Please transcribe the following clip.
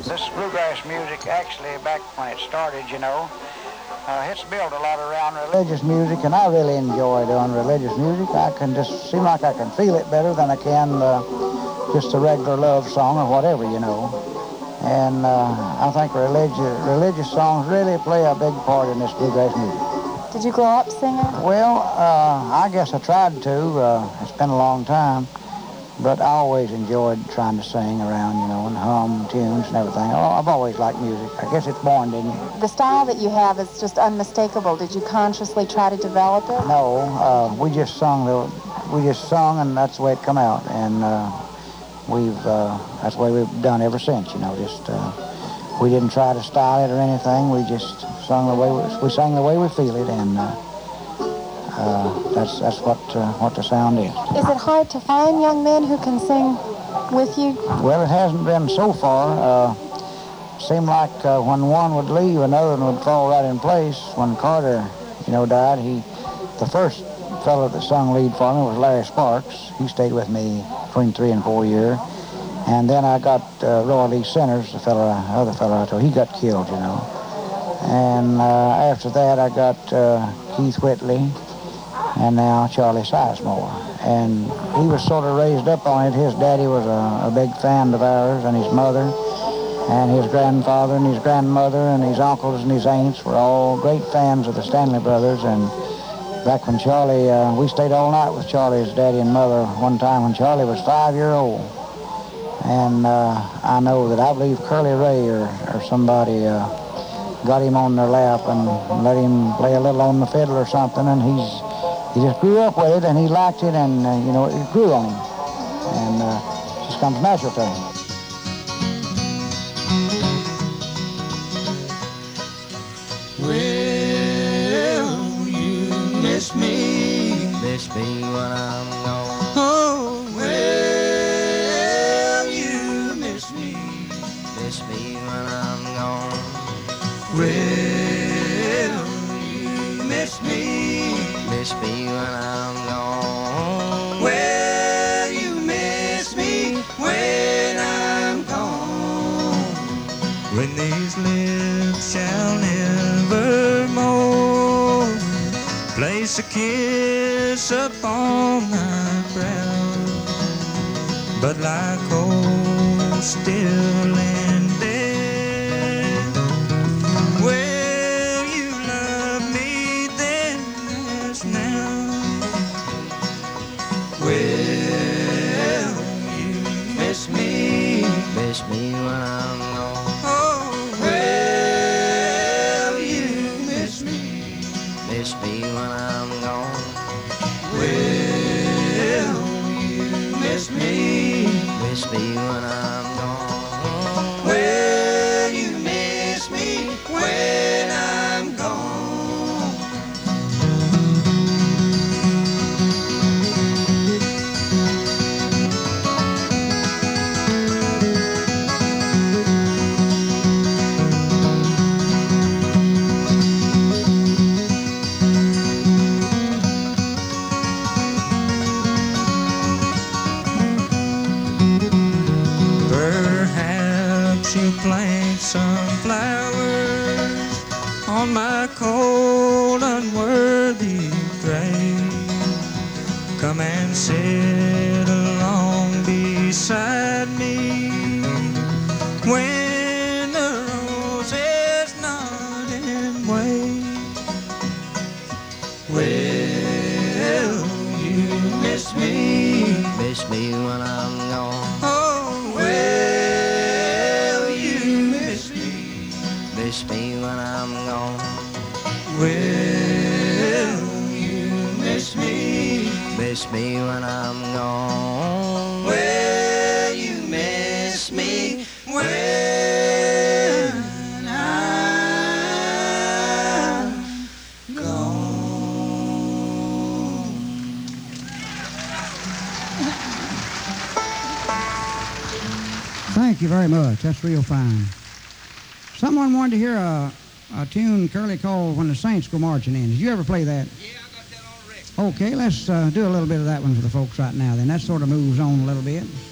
This bluegrass music, actually, back when it started, you know, it's built a lot around religious music, and I really enjoy doing religious music. I can just seem like I can feel it better than I can just a regular love song or whatever, you know. And I think religious songs really play a big part in this bluegrass music. Did you grow up singing? Well, I guess I tried to. It's been a long time. But I always enjoyed trying to sing around, you know, and hum tunes and everything. I've always liked music. I guess it's born in you. The style that you have is just unmistakable. Did you consciously try to develop it? No, we just sung, and that's the way it come out. And that's the way we've done ever since, you know. Just we didn't try to style it or anything. We just sung the way we sang the way we feel it, and that's what the sound is. Is it hard to find young men who can sing with you? Well, it hasn't been so far. Seemed like when one would leave, another one would fall right in place. When Carter, you know, died, the first fellow that sung lead for me was Larry Sparks. He stayed with me between 3 and 4 years. And then I got Roy Lee Centers, the other fellow I told, he got killed, you know. And after that, I got Keith Whitley, and now Charlie Sizemore. And he was sort of raised up on it. His daddy was a big fan of ours, and his mother, and his grandfather, and his grandmother, and his uncles and his aunts were all great fans of the Stanley Brothers. And back when Charlie, we stayed all night with Charlie's daddy and mother one time when Charlie was 5 years old. And I know that I believe Curly Ray or somebody got him on their lap and let him play a little on the fiddle or something, and he just grew up with it, and he liked it, and, you know, it grew on him. And it just comes natural to him. Well, you miss me when I'm gone. Oh, well, you miss me when I'm gone. Well, you miss me when I'm gone. Well, you miss me when I'm gone. When these lips shall nevermore place a kiss upon my brow, but like old still and dead. Well, you love me then as now. Well, you miss me when I'm gone. Oh, well, you miss me when I'm gone. Well, you miss me when I'm gone. Well, you miss me when I'm gone. Perhaps you plant some flowers on my cold, unworthy grave. Come and sit along beside me when the rose is not in wave. Well, you miss me when I'm gone. Oh, well, you miss me when I'm gone. Well, you miss me when I'm gone. Well, you miss me when I'm gone. Thank you very much. That's real fine. Someone wanted to hear a tune Curly called When the Saints Go Marching In. Did you ever play that? Yeah, I got that on record. Okay, let's do a little bit of that one for the folks right now then. That sort of moves on a little bit.